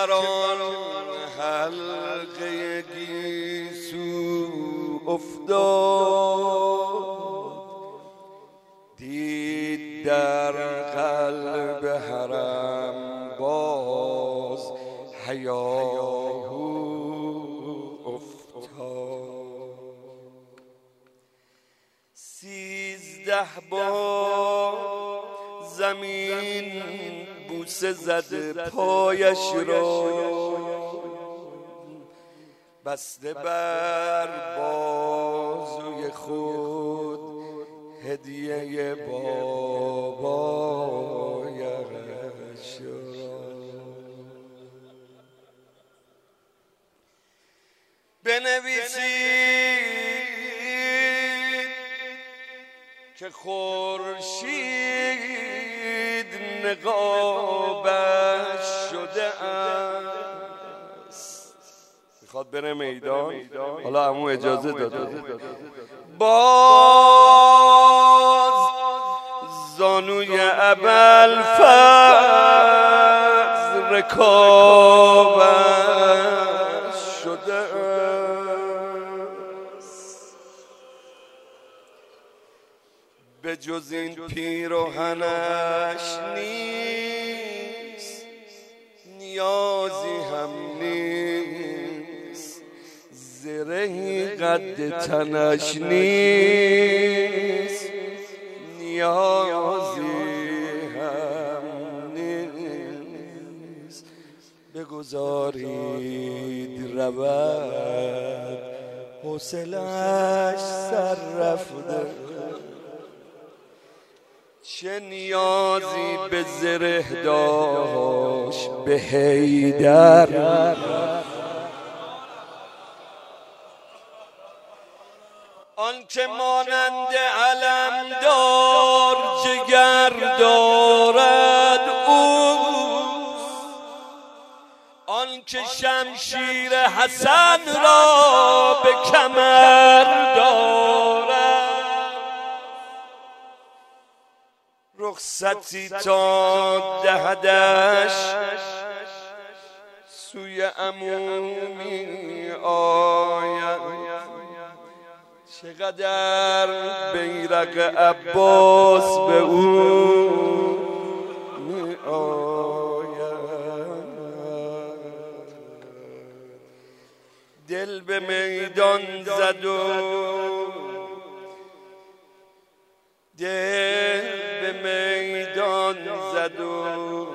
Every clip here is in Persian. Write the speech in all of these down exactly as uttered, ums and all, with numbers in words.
بر آن حلقه گیسو افتاد، دید در قلب حرم باز هیاهو افتاد. سیزده بار زمین بوسه زده پایش را، بسته بر بازوی خود هدیه بابایش را. بنویسید که خورشید نقابش شده است، میخواد بره میدان. حالا عمو اجازه داده. باز زانوی ابوالفضل رکابش شده است، به جز این پیراهنش نیست نیازی هم نیست، زرهی قد تنش نیست نیازی هم نیست. بگذارید رود حوصله‌اش سر رفته، چه نیازی به زره داشت به حیدر. آن که مانند علمدار جگر دارد اوست، آن که شمشیر حسن را به کمر دارد. رخصتی تا دهدش سوی عمومی آید، چقدر بیرق عباس به او می آید. دل به میدان زد و دل به میدان زد و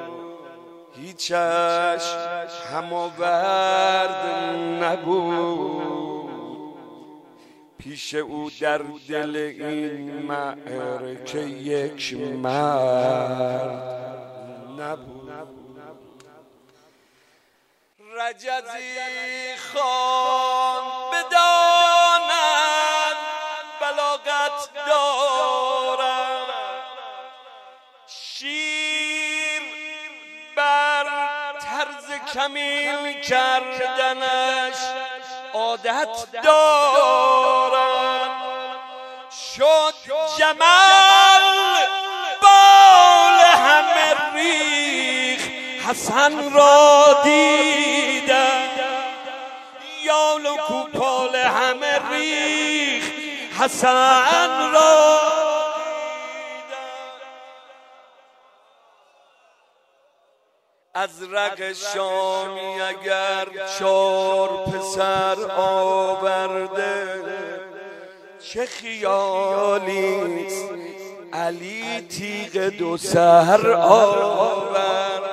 هیچش هماورد نبود، پیش او در دل این معرکه یک مرد نبود. رجزی خان بداند بلاغت دارد، شیر بر طرز کمین کردنش عادت دارم. شد جمل بال همه ریخ حسن را دیدم، یال و کوپال همه ریخ حسن را دیدم. از رگ شامی اگر چار پسر آورده، چه خیالیست علی تیغ دو سر آورده.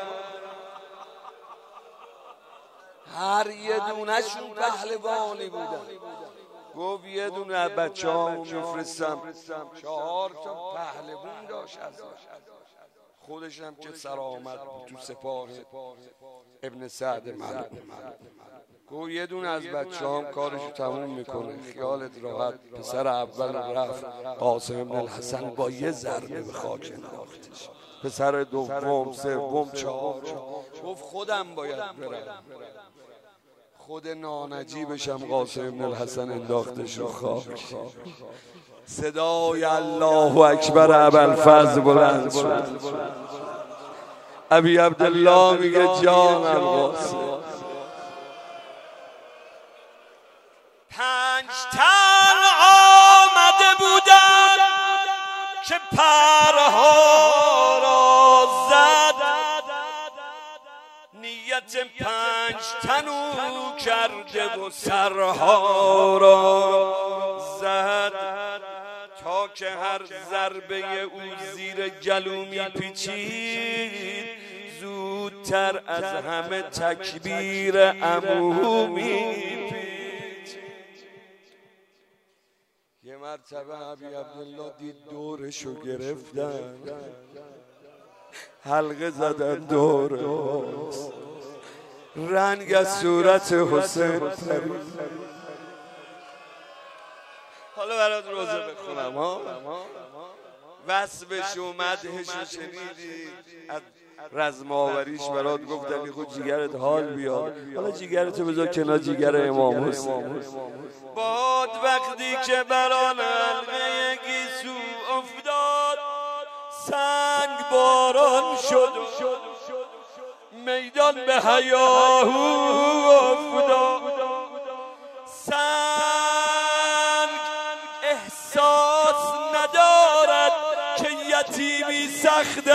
هر یه دونشون پهلوانی بودن. گفت یه دونه بچه ها میفرستم، چهار تا پهلوان داشت از خودش هم که سرآمد تو سپاه ابن سعد ملک. گفت یه دونه از بچه هم کارشو تموم میکنه، خیالت راحت. پسر اول رفت قاسم ابن الحسن با یه ضربه به خاک انداختش. پسر دوم، سوم، چهارم. گفت خودم باید برم. خود نانجیبش هم قاسم ابن الحسن انداختش رو خاک. صدای الله اکبر ابوالفضل بلند شد. ابی عبدالله میگه جانم قاسم. پنج تن آمده بودن که پرها را زد، نیت پنج تنو کرده و سرها را زد، تا که هر ضربه او زیر گلو میپیچید زودتر از همه تکبیر عمو میپیچید. یه مرتبه ابی عبدالله دید دورشو گرفتن، حلقه زدن دور رنگ از صورت حسین پرید. حالا برات روزه بخونم ها، وصفش و مدحش رو شنیدی، از رزماوریش برات گفتم یه خود جیگرت حال بیاد. حالا جیگرتو بذار کنار جیگر امام حسین. باد وقتی که بران حلقه گیسو افتاد، سنگ باران شد میدان به هیاهو افتاد. سنگ احساس ندارد که یتیمی سخته،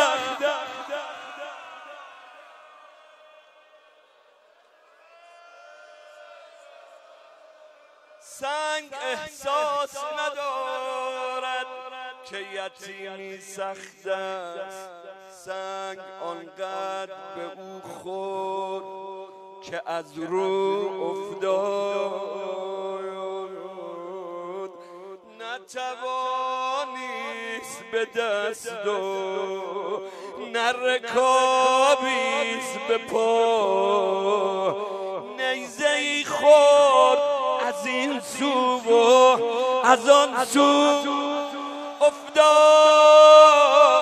سنگ احساس ندارد که یتیمی سخت است. سنگ آنقدر به او خورد که از رو افتاد، نتوانیست به دست و نه رکابیست به پا، نیزه‌ای خورد از این سو و از آن سو افتاد.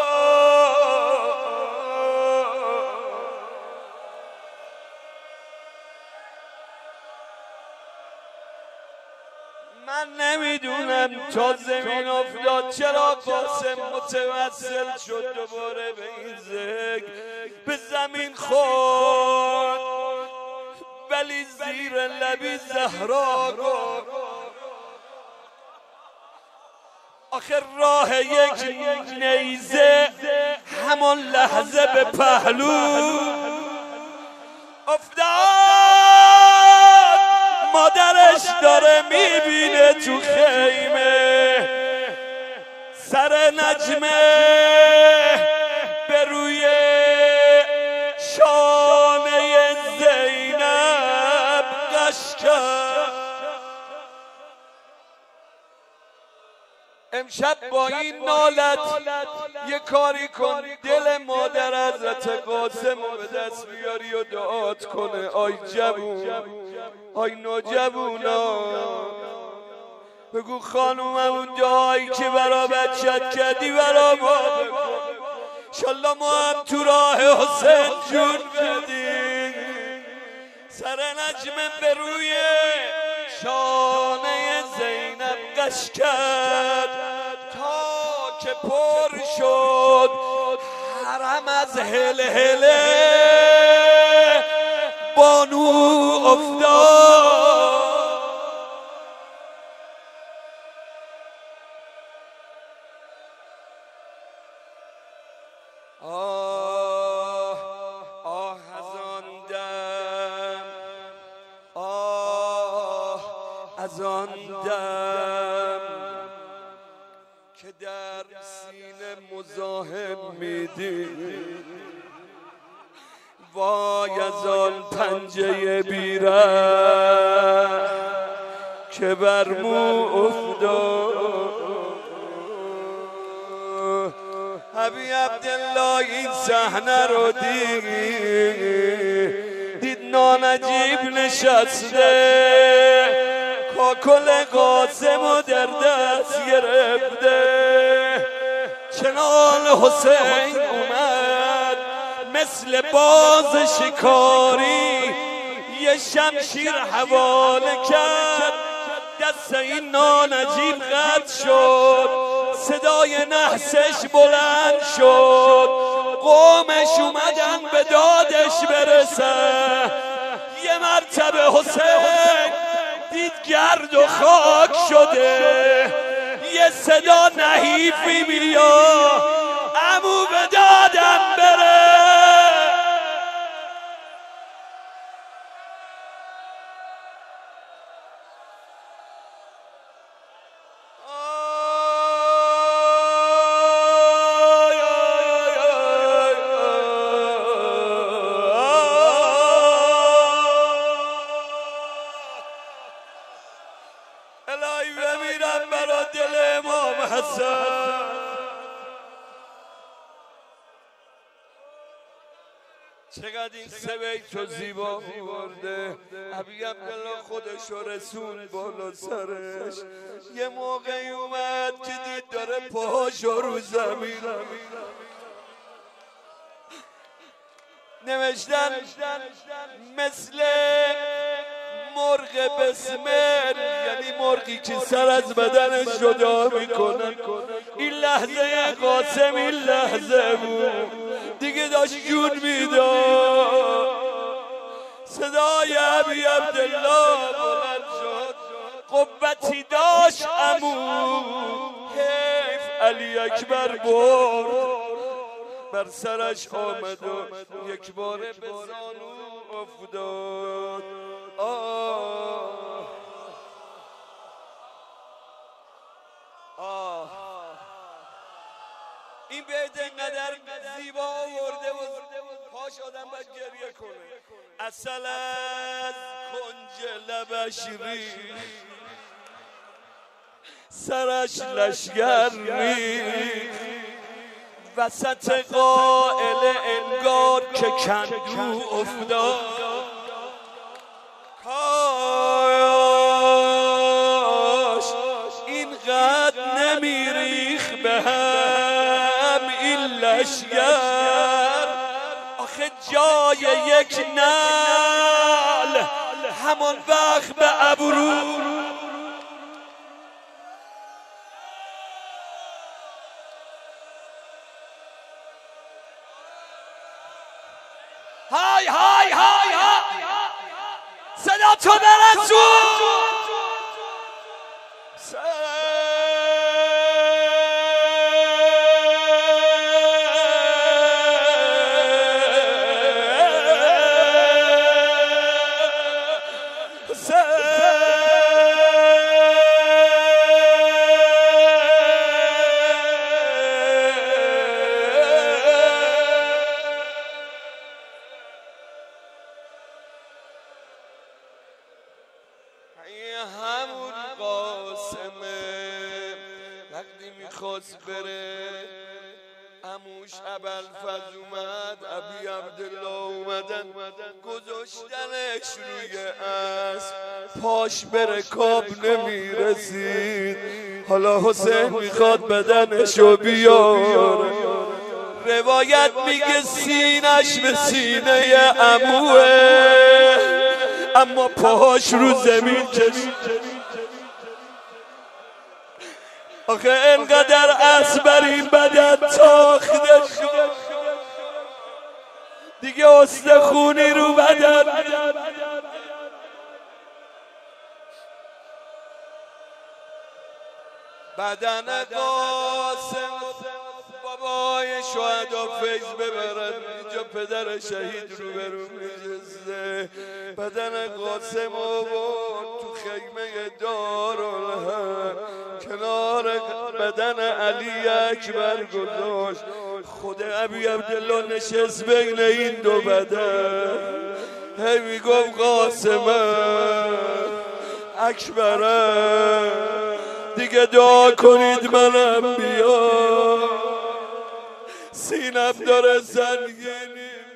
من نمیدونم تا زمین افتاد چرا قاسم متوسل شد دوباره به این ذکر، به زمین خورد ولی زیر لبی زهرا گفت آخر راه یک نیزه همان لحظه به پهلو افتاد. مادرش داره میبینه تو خیمه سر نجمه به روی شانه زینب قش کرد. امشب با این نالت یه کاری کن، دل مادر حضرت قاسم رو به دست بیاری و دعات کنه. آی جوون، آی نوجوونا، بگو خانومم اون دعایی که برا بچت کردی برا ما بکن، انشالله ما هم تو راه حسین جون بدیم. سر نجمه به روی شانه زینب قش کرد تا که پر شد حرم از هله هله بانو افتاد. آه آه از آن دم، آه از آن دم که در سینه مزاحم میدید، وای از آن پنجه بیره که بر مو افتاد. ابی عبدالله این صحنه رو دید، دید نانجیب نشسته کاکل قاسم و در دست گرفته. چنان حسین اومد مثل باز شکاری یه شمشیر حواله کرد، دست این نانجیب قطع شد، صدای نحسش بلند شد، قومش اومدن به دادش برسن. یه مرتبه حسین دید گرد و خاک شده، یه صدا نحیفی میاد عمو به دادم بره. الهی بمیرم برا دل امام حسن. چقدر این سه بیت رو زیبا برده. ابی عبدالله خودش رو رسون بالا سرش. یه موقعی اومد که دید داره پاهاشو رو زمین نوشتن مثل مرغ بسمل، یعنی مرغی که سر از بدنش جدا میکنه. این لحظه قاسم این لحظه بود دیگه، داشت جون میداد. صدای ابی عبدالله بلند شد، قوتی داشت عمو، حیف علی اکبر برد بر سرش آمد و یک باره به زانو افتاد. آه آه این بیت اینقدر زیبا آورده و پاش آدم باید گریه کنه. اصل از کنج لبش ریخت، سرش لشگر ریخت، وسط قائل انگار که کندو افتاد. کاش اینقدر نمیریخ به هم این لشگر. آخه جای یک نعل همان وقت به ابرو. های های های های صدا تو برسون. همون قاسمه وقتی میخواست بره عموش ابوالفضل اومد، ابی عبدالله اومدن گذاشتنش روی اسب، پاش به رکاب نمیرسید. حالا حسین میخواد بدنشو بیاره. روایت میگه سینش به سینه عموه، اما پاهاش رو زمین کشید. آخه انقدر اسب بر این بدن تاخته شد دیگه استخونی رو بدن. بدن قاسم بابای شهدا فیض ببرن اینجا، پدر شهید رو برو میجسته. بدن قاسم آورد تو خیمه دارالحق کنار بدن علی اکبر گذاشت. خود ابی عبدالله نشست بین این دو بدن، هی میگفت قاسمه اکبره دیگه دعا کنید منم بیام، سینم داره سنگینی